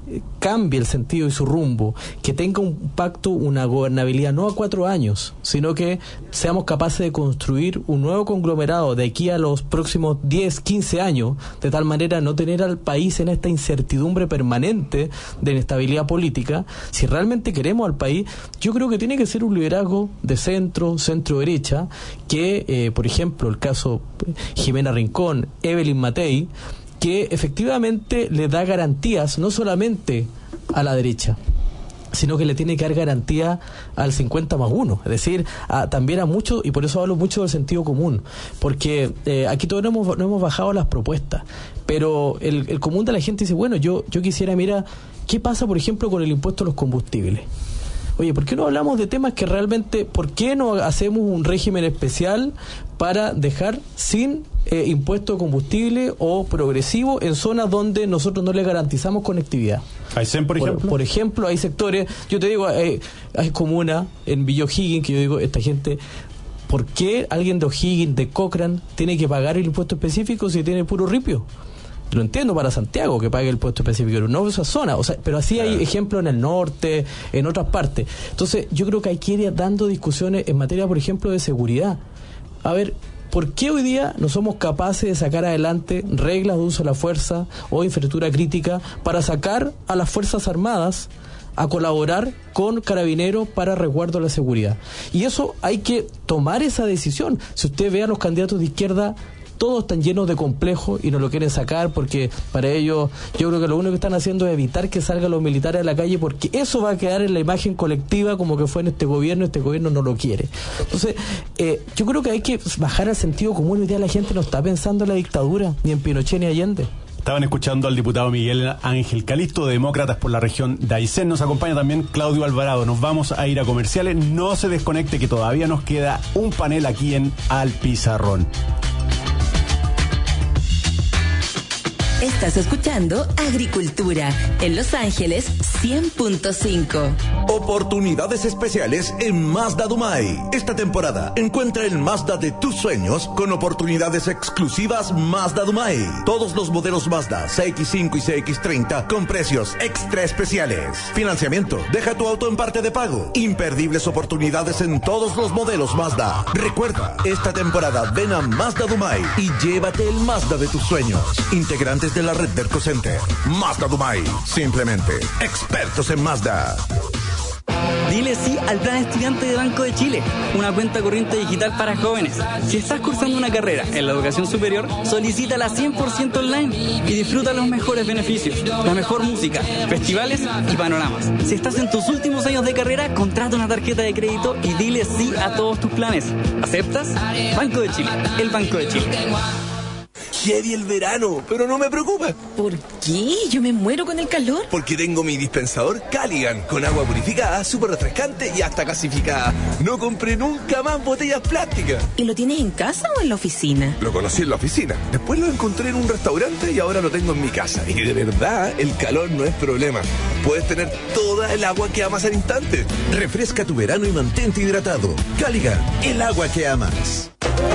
cambie el sentido y su rumbo, que tenga un pacto, una gobernabilidad no a 4 años, sino que seamos capaces de construir un nuevo conglomerado de aquí a los próximos 10, 15 años, de tal manera no tener al país en esta incertidumbre permanente de inestabilidad política. Si realmente queremos al país, yo creo que tiene que ser un liderazgo de centro, centro-derecha, que, por ejemplo, el caso Jimena Rincón, Evelyn Matei, que efectivamente le da garantías no solamente a la derecha, sino que le tiene que dar garantía al 50+1, es decir, también a muchos, y por eso hablo mucho del sentido común, porque aquí todos no hemos bajado las propuestas, pero el común de la gente dice, bueno, yo quisiera, mira, ¿qué pasa, por ejemplo, con el impuesto a los combustibles? Oye, ¿por qué no hablamos de temas que realmente, por qué no hacemos un régimen especial para dejar sin impuesto de combustible o progresivo en zonas donde nosotros no le garantizamos conectividad? ¿Aysén, por ejemplo? Por ejemplo, hay sectores, yo te digo, hay comunas en Villa O'Higgins que yo digo, esta gente, ¿por qué alguien de O'Higgins, de Cochrane, tiene que pagar el impuesto específico si tiene puro ripio? Lo entiendo para Santiago que pague el impuesto específico, no esa zona, o sea, pero así hay ejemplos en el norte, en otras partes. Entonces, yo creo que hay que ir dando discusiones en materia, por ejemplo, de seguridad. A ver, ¿por qué hoy día no somos capaces de sacar adelante reglas de uso de la fuerza o infraestructura crítica para sacar a las Fuerzas Armadas a colaborar con Carabineros para resguardo de la seguridad? Y eso hay que tomar esa decisión. Si usted ve a los candidatos de izquierda, todos están llenos de complejos y no lo quieren sacar porque para ellos, yo creo que lo único que están haciendo es evitar que salgan los militares a la calle, porque eso va a quedar en la imagen colectiva como que fue en este gobierno no lo quiere. Entonces, yo creo que hay que bajar al sentido común. Hoy día la gente no está pensando en la dictadura, ni en Pinochet ni Allende. Estaban escuchando al diputado Miguel Ángel Calisto, de Demócratas por la región de Aysén. Nos acompaña también Claudio Alvarado. Nos vamos a ir a comerciales. No se desconecte, que todavía nos queda un panel aquí en Al Pizarrón. Estás escuchando Agricultura en Los Ángeles 100.5. Oportunidades especiales en Mazda Dumay. Esta temporada encuentra el Mazda de tus sueños con oportunidades exclusivas Mazda Dumay. Todos los modelos Mazda CX5 y CX30 con precios extra especiales. Financiamiento, deja tu auto en parte de pago. Imperdibles oportunidades en todos los modelos Mazda. Recuerda, esta temporada ven a Mazda Dumay y llévate el Mazda de tus sueños. Integrantes de la red Derco Center. Mazda Dumay. Simplemente expertos en Mazda. Dile sí al Plan Estudiante de Banco de Chile, una cuenta corriente digital para jóvenes. Si estás cursando una carrera en la educación superior, solicítala 100% online y disfruta los mejores beneficios, la mejor música, festivales y panoramas. Si estás en tus últimos años de carrera, contrata una tarjeta de crédito y dile sí a todos tus planes. ¿Aceptas? Banco de Chile, el Banco de Chile. Heavy el verano, pero no me preocupa. ¿Por qué? Yo me muero con el calor. Porque tengo mi dispensador Caligan, con agua purificada, súper refrescante y hasta gasificada. No compré nunca más botellas plásticas. ¿Y lo tienes en casa o en la oficina? Lo conocí en la oficina, después lo encontré en un restaurante y ahora lo tengo en mi casa. Y de verdad, el calor no es problema. Puedes tener toda el agua que amas al instante. Refresca tu verano y mantente hidratado. Caligan, el agua que amas.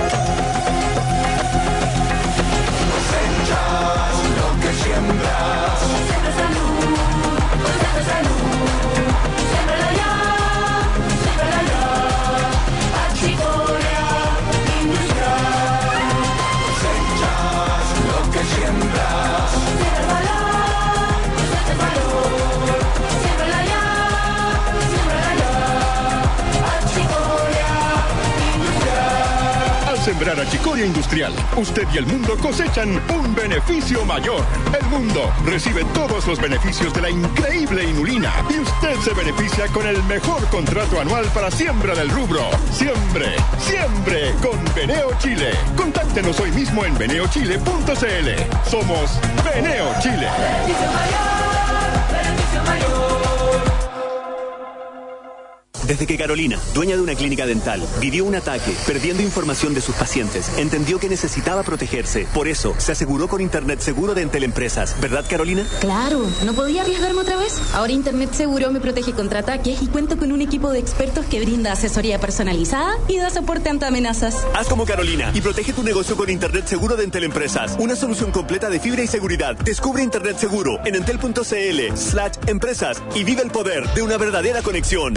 Sembrar achicoria industrial, usted y el mundo cosechan un beneficio mayor. El mundo recibe todos los beneficios de la increíble inulina y usted se beneficia con el mejor contrato anual para siembra del rubro. Siembre, siembre con Beneo Chile. Contáctenos hoy mismo en beneochile.cl. Somos Beneo Chile. Beneficio mayor, beneficio mayor. Desde que Carolina, dueña de una clínica dental, vivió un ataque, perdiendo información de sus pacientes, entendió que necesitaba protegerse. Por eso, se aseguró con Internet Seguro de Entel Empresas. ¿Verdad, Carolina? Claro, no podía arriesgarme otra vez. Ahora Internet Seguro me protege contra ataques y cuento con un equipo de expertos que brinda asesoría personalizada y da soporte ante amenazas. Haz como Carolina y protege tu negocio con Internet Seguro de Entel Empresas. Una solución completa de fibra y seguridad. Descubre Internet Seguro en entel.cl/empresas y vive el poder de una verdadera conexión.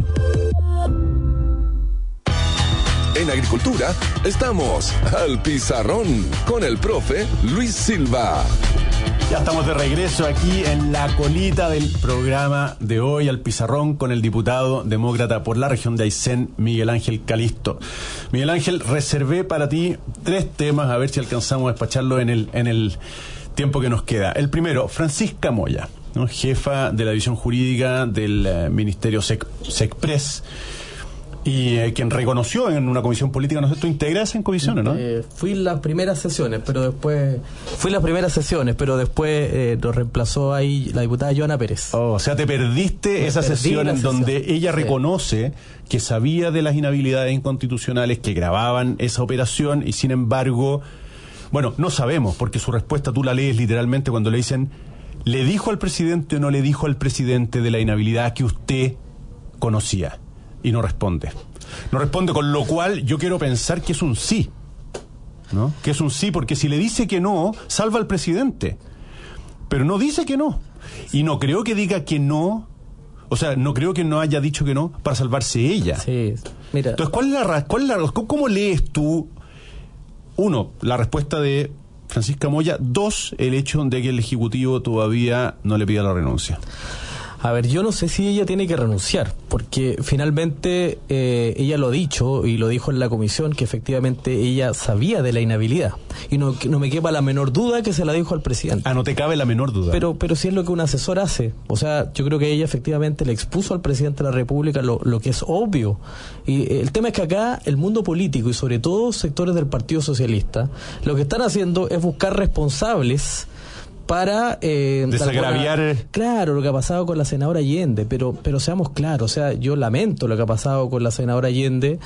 En Agricultura estamos al pizarrón con el profe Luis Silva. Ya estamos de regreso aquí en la colita del programa de hoy, al pizarrón, con el diputado demócrata por la región de Aysén, Miguel Ángel Calisto. Miguel Ángel, reservé para ti 3 temas, a ver si alcanzamos a despacharlo en el tiempo que nos queda. El primero, Francisca Moya, ¿no? Jefa de la división jurídica del Ministerio SECPRES, y quien reconoció en una comisión política, ¿no es cierto?, integrarse en comisiones, ¿no? Fui las primeras sesiones, pero después nos reemplazó ahí la diputada Joana Pérez. O sea, te perdiste esa sesión en donde ella reconoce que sabía de las inhabilidades inconstitucionales que gravaban esa operación y sin embargo, bueno, no sabemos, porque su respuesta tú la lees literalmente cuando le dicen, ¿le dijo al presidente o no le dijo al presidente de la inhabilidad que usted conocía? Y no responde. No responde, con lo cual yo quiero pensar que es un sí, ¿no? Que es un sí, porque si le dice que no, salva al presidente. Pero no dice que no. Y no creo que diga que no, o sea, no creo que no haya dicho que no para salvarse ella. Sí, mira. Entonces, ¿cómo lees tú, 1, la respuesta de Francisca Moya, 2, el hecho de que el Ejecutivo todavía no le pida la renuncia? A ver, yo no sé si ella tiene que renunciar, porque finalmente ella lo ha dicho y lo dijo en la comisión, que efectivamente ella sabía de la inhabilidad. Y no me quepa la menor duda que se la dijo al presidente. No te cabe la menor duda. Pero si es lo que un asesor hace. O sea, yo creo que ella efectivamente le expuso al presidente de la República lo que es obvio. Y el tema es que acá el mundo político y sobre todo sectores del Partido Socialista, lo que están haciendo es buscar responsables para desagraviar. Claro, lo que ha pasado con la senadora Allende, pero seamos claros, o sea, yo lamento lo que ha pasado con la senadora Allende,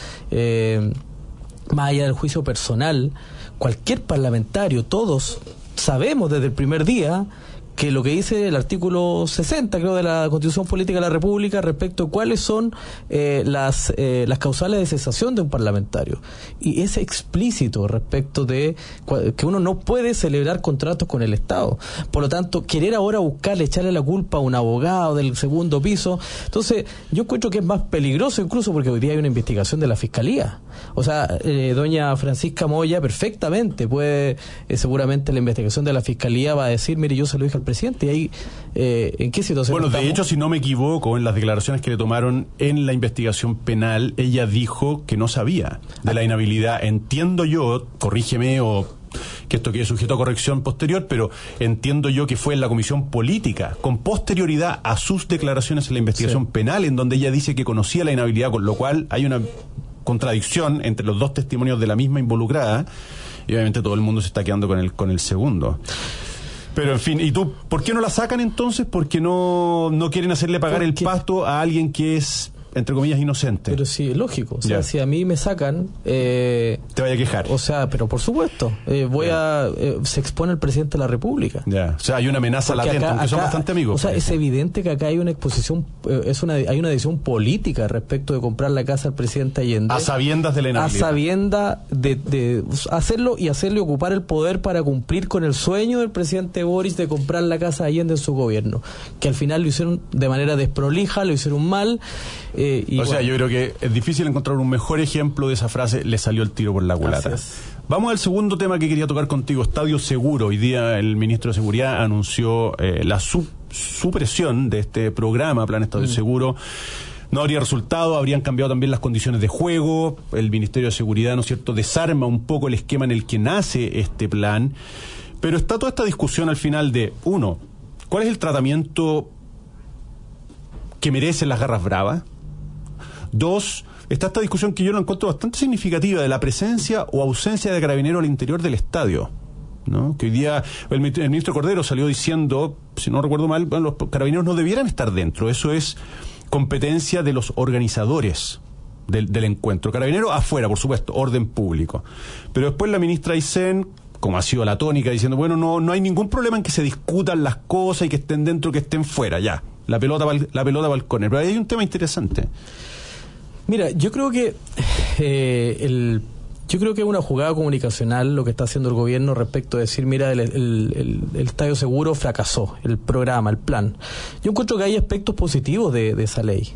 más allá del juicio personal, cualquier parlamentario, todos sabemos desde el primer día que lo que dice el artículo 60, creo, de la Constitución Política de la República respecto a cuáles son las causales de cesación de un parlamentario. Y es explícito respecto de que uno no puede celebrar contratos con el Estado. Por lo tanto, querer ahora buscarle, echarle la culpa a un abogado del segundo piso, entonces yo encuentro que es más peligroso incluso porque hoy día hay una investigación de la Fiscalía. O sea, doña Francisca Moya perfectamente puede, seguramente la investigación de la Fiscalía va a decir, mire, yo se lo dije al presidente, y ahí, ¿en qué situación Bueno, estamos? de hecho, si no me equivoco, en las declaraciones que le tomaron en la investigación penal, ella dijo que no sabía de la inhabilidad. Entiendo yo, corrígeme, o que esto quede sujeto a corrección posterior, pero entiendo yo que fue en la comisión política, con posterioridad a sus declaraciones en la investigación penal, en donde ella dice que conocía la inhabilidad, con lo cual hay una contradicción entre los dos testimonios de la misma involucrada, y obviamente todo el mundo se está quedando con el segundo. Pero en fin, ¿y tú por qué no la sacan entonces? Porque no quieren hacerle pagar el pasto a alguien que es, entre comillas, inocente. Pero sí, lógico. O sea, si a mí me sacan... te vaya a quejar. O sea, pero por supuesto. Se expone el presidente de la República. Ya. O sea, hay una amenaza latente, aunque son bastante amigos. O sea, es evidente que acá hay una exposición, hay una decisión política respecto de comprar la casa al presidente Allende. A sabiendas de la inhabilidad. A sabiendas de hacerlo y ocupar el poder para cumplir con el sueño del presidente Boris de comprar la casa de Allende en su gobierno. Que al final lo hicieron de manera desprolija, lo hicieron mal. Sea, yo creo que es difícil encontrar un mejor ejemplo de esa frase, le salió el tiro por la culata. Vamos al segundo tema que quería tocar contigo, Estadio Seguro. Hoy día el ministro de Seguridad anunció la supresión de este programa, Plan Estadio Seguro. No habría resultado, habrían cambiado también las condiciones de juego. El Ministerio de Seguridad, ¿no es cierto?, desarma un poco el esquema en el que nace este plan. Pero está toda esta discusión al final de, 1, ¿cuál es el tratamiento que merecen las garras bravas? 2, está esta discusión que yo la encuentro bastante significativa de la presencia o ausencia de carabineros al interior del estadio, ¿no? Que hoy día el ministro Cordero salió diciendo, si no recuerdo mal, los carabineros no debieran estar dentro. Eso es competencia de los organizadores del encuentro. Carabineros afuera, por supuesto, orden público. Pero después la ministra Aysén, como ha sido la tónica, diciendo, bueno, no hay ningún problema en que se discutan las cosas y que estén dentro, que estén fuera, ya. La pelota va al córner. Pero ahí hay un tema interesante. Mira, yo creo que es una jugada comunicacional lo que está haciendo el gobierno respecto a decir, mira, el Estadio Seguro fracasó, el programa, el plan. Yo encuentro que hay aspectos positivos de esa ley.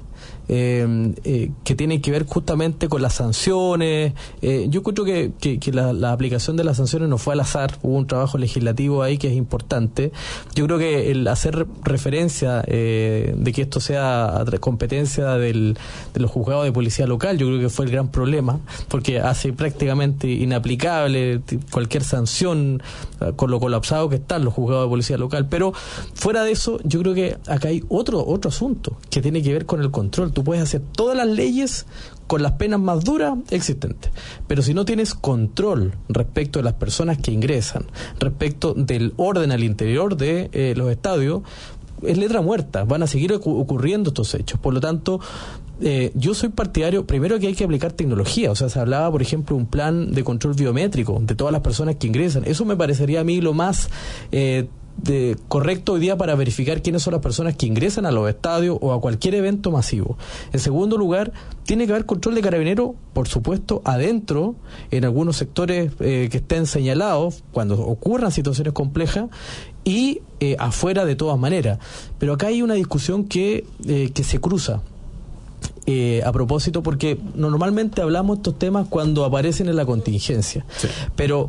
Que tienen que ver justamente con las sanciones. Yo encuentro que la aplicación de las sanciones no fue al azar, hubo un trabajo legislativo ahí que es importante. Yo creo que el hacer referencia de que esto sea competencia de los juzgados de policía local, yo creo que fue el gran problema, porque hace prácticamente inaplicable cualquier sanción con lo colapsado que están los juzgados de policía local. Pero fuera de eso, yo creo que acá hay otro asunto que tiene que ver con el control. Tú puedes hacer todas las leyes con las penas más duras existentes, pero si no tienes control respecto de las personas que ingresan, respecto del orden al interior de los estadios, es letra muerta, van a seguir ocurriendo estos hechos. Por lo tanto, yo soy partidario, primero, que hay que aplicar tecnología. O sea, se hablaba, por ejemplo, un plan de control biométrico de todas las personas que ingresan. Eso me parecería a mí lo más correcto hoy día para verificar quiénes son las personas que ingresan a los estadios o a cualquier evento masivo. En segundo lugar, tiene que haber control de Carabineros, por supuesto, adentro, en algunos sectores que estén señalados cuando ocurran situaciones complejas, y afuera de todas maneras. Pero acá hay una discusión que se cruza. A propósito, porque normalmente hablamos estos temas cuando aparecen en la contingencia. Sí. Pero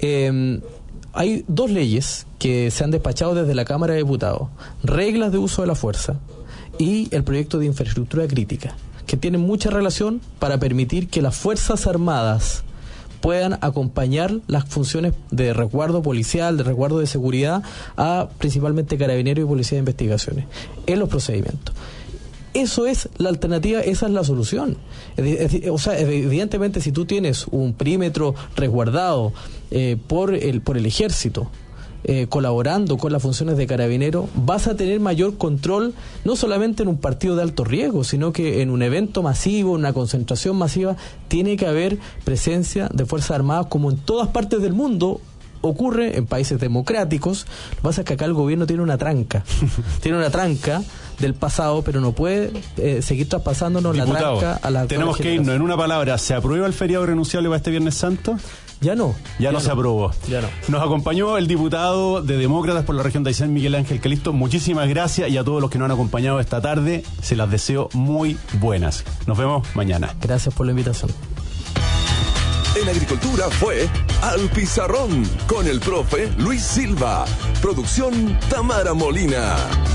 hay dos leyes que se han despachado desde la Cámara de Diputados: reglas de uso de la fuerza y el proyecto de infraestructura crítica, que tienen mucha relación para permitir que las Fuerzas Armadas puedan acompañar las funciones de resguardo policial, de resguardo de seguridad a principalmente Carabineros y Policía de Investigaciones en los procedimientos. Eso es la alternativa, esa es la solución. O sea, evidentemente, si tú tienes un perímetro resguardado por el ejército, colaborando con las funciones de Carabineros, vas a tener mayor control, no solamente en un partido de alto riesgo, sino que en un evento masivo, una concentración masiva, tiene que haber presencia de Fuerzas Armadas, como en todas partes del mundo ocurre en países democráticos. Lo que pasa es que acá el gobierno tiene una tranca del pasado, pero no puede seguir traspasándonos. Diputado, la tranca a la tenemos que irnos. En una palabra, ¿se aprueba el feriado renunciable para este Viernes Santo? Ya no. Ya no se aprobó. Ya no. Nos acompañó el diputado de Demócratas por la región de Aysén, Miguel Ángel Calisto. Muchísimas gracias, y a todos los que nos han acompañado esta tarde, se las deseo muy buenas. Nos vemos mañana. Gracias por la invitación. En Agricultura fue Al Pizarrón con el profe Luis Silva. Producción Tamara Molina.